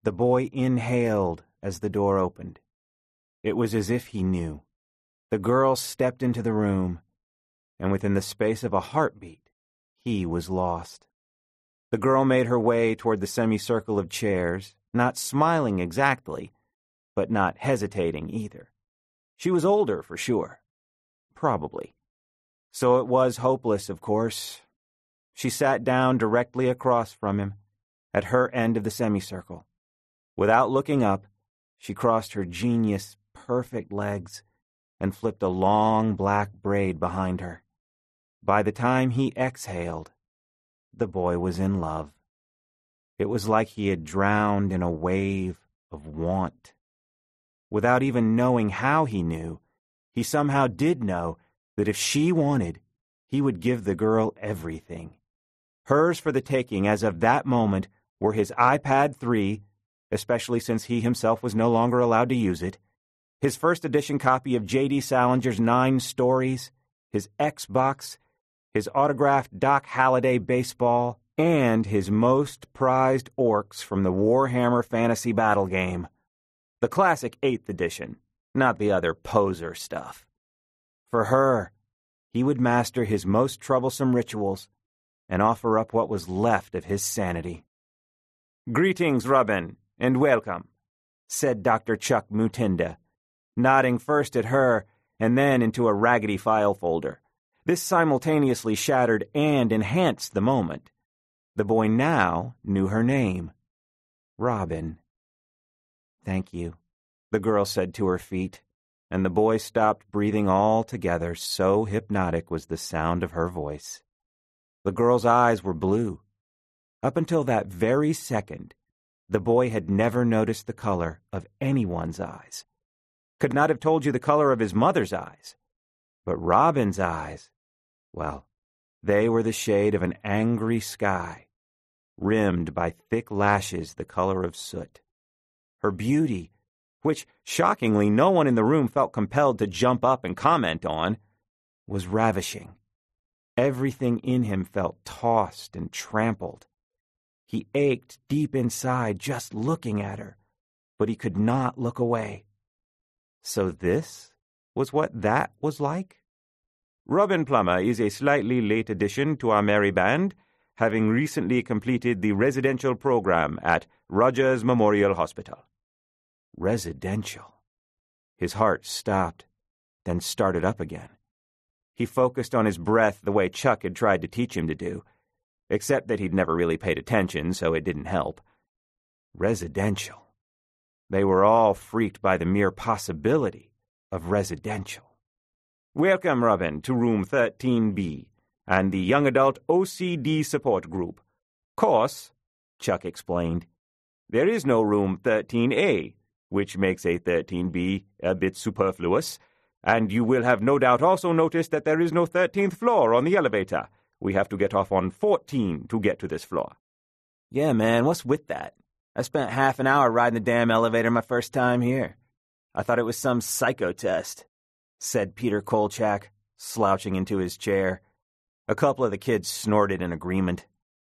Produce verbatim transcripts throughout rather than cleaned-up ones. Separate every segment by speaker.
Speaker 1: The boy inhaled as the door opened. It was as if he knew. The girl stepped into the room, and within the space of a heartbeat, he was lost. The girl made her way toward the semicircle of chairs, not smiling exactly, but not hesitating either. She was older, for sure. Probably. So it was hopeless, of course. She sat down directly across from him, at her end of the semicircle. Without looking up, she crossed her genius, perfect legs and flipped a long black braid behind her. By the time he exhaled, the boy was in love. It was like he had drowned in a wave of want. Without even knowing how he knew, he somehow did know that if she wanted, he would give the girl everything. Hers for the taking as of that moment were his iPad three, especially since he himself was no longer allowed to use it, his first edition copy of J D Salinger's Nine Stories, his Xbox, his autographed Doc Holliday baseball, and his most prized orcs from the Warhammer Fantasy Battle game. The classic eighth edition, not the other poser stuff. For her, he would master his most troublesome rituals and offer up what was left of his sanity. "Greetings, Robin, and welcome," said Doctor Chuck Mutinda, nodding first at her and then into a raggedy file folder. This simultaneously shattered and enhanced the moment. The boy now knew her name. Robin. "Thank you," the girl said to her feet, and the boy stopped breathing altogether, so hypnotic was the sound of her voice. The girl's eyes were blue. Up until that very second, the boy had never noticed the color of anyone's eyes. Could not have told you the color of his mother's eyes. But Robin's eyes, well, they were the shade of an angry sky, rimmed by thick lashes the color of soot. Her beauty, which, shockingly, no one in the room felt compelled to jump up and comment on, was ravishing. Everything in him felt tossed and trampled. He ached deep inside just looking at her, but he could not look away. So this was what that was like? "Robin Plummer is a slightly late addition to our merry band, having recently completed the residential program at Rogers Memorial Hospital." Residential. His heart stopped, then started up again. He focused on his breath the way Chuck had tried to teach him to do, except that he'd never really paid attention, so it didn't help. Residential. They were all freaked by the mere possibility of residential. "Welcome, Robin, to room thirteen B and the young adult O C D support group. Course," Chuck explained, "there is no room thirteen A, which makes a thirteen B a bit superfluous, and you will have no doubt also noticed that there is no thirteenth floor on the elevator. We have to get off on fourteen to get to this floor." "Yeah, man, what's with that? I spent half an hour riding the damn elevator my first time here. I thought it was some psycho test," said Peter Kolchak, slouching into his chair. A couple of the kids snorted in agreement.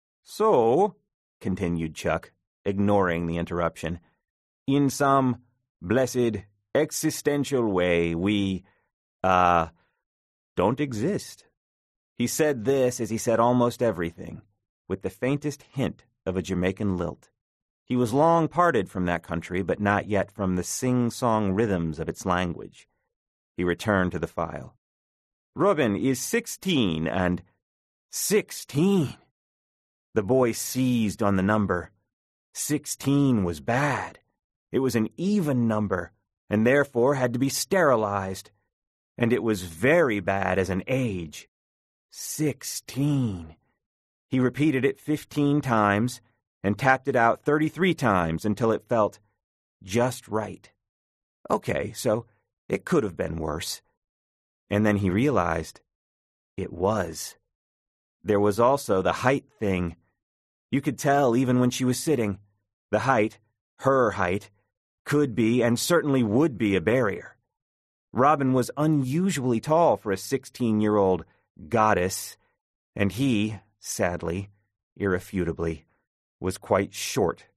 Speaker 1: "So," continued Chuck, ignoring the interruption, "in some blessed existential way, we, uh, don't exist." He said this as he said almost everything, with the faintest hint of a Jamaican lilt. He was long parted from that country, but not yet from the sing-song rhythms of its language. He returned to the file. "Robin is sixteen, and—" Sixteen! The boy seized on the number. Sixteen was bad. It was an even number, and therefore had to be sterilized. And it was very bad as an age. Sixteen. He repeated it fifteen times, and tapped it out thirty-three times until it felt just right. Okay, so it could have been worse. And then he realized it was. There was also the height thing. You could tell even when she was sitting. The height, her height, could be and certainly would be a barrier. Robin was unusually tall for a sixteen-year-old goddess, and he, sadly, irrefutably, was quite short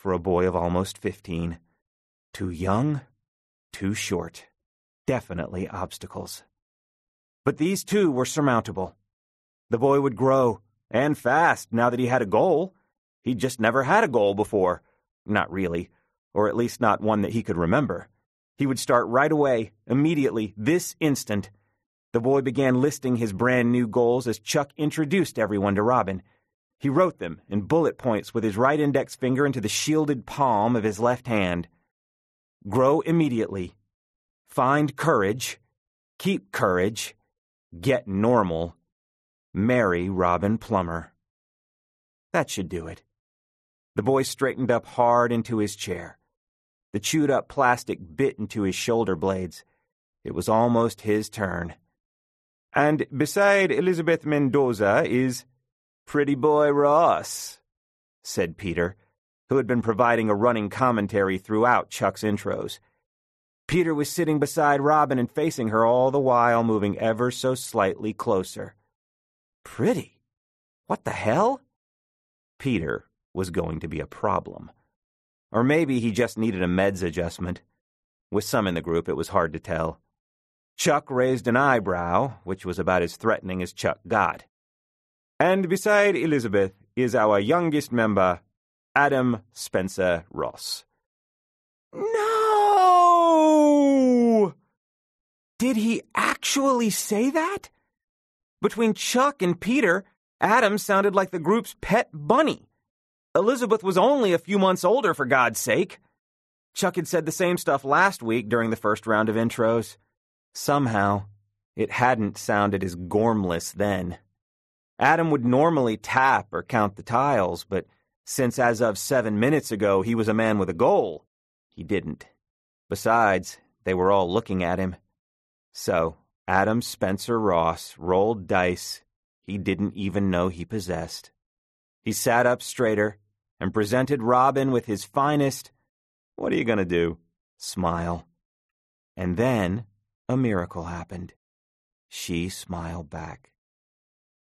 Speaker 1: for a boy of almost fifteen. Too young, too short. Definitely obstacles. But these too were surmountable. The boy would grow, and fast, now that he had a goal. He'd just never had a goal before. Not really, or at least not one that he could remember. He would start right away, immediately, this instant. The boy began listing his brand new goals as Chuck introduced everyone to Robin. He wrote them in bullet points with his right index finger into the shielded palm of his left hand. Grow immediately. Find courage. Keep courage. Get normal. Marry Robin Plummer. That should do it. The boy straightened up hard into his chair. The chewed-up plastic bit into his shoulder blades. It was almost his turn. And beside Elizabeth Mendoza is Pretty Boy Ross, said Peter, who had been providing a running commentary throughout Chuck's intros. Peter was sitting beside Robin and facing her all the while, moving ever so slightly closer. Pretty? What the hell? Peter was going to be a problem. Or maybe he just needed a meds adjustment. With some in the group, it was hard to tell. Chuck raised an eyebrow, which was about as threatening as Chuck got. And beside Elizabeth is our youngest member, Adam Spencer Ross. No! Did he actually say that? Between Chuck and Peter, Adam sounded like the group's pet bunny. Elizabeth was only a few months older, for God's sake. Chuck had said the same stuff last week during the first round of intros. Somehow, it hadn't sounded as gormless then. Adam would normally tap or count the tiles, but since as of seven minutes ago he was a man with a goal, he didn't. Besides, they were all looking at him. So, Adam Spencer Ross rolled dice he didn't even know he possessed. He sat up straighter and presented Robin with his finest, what are you going to do, smile. And then a miracle happened. She smiled back.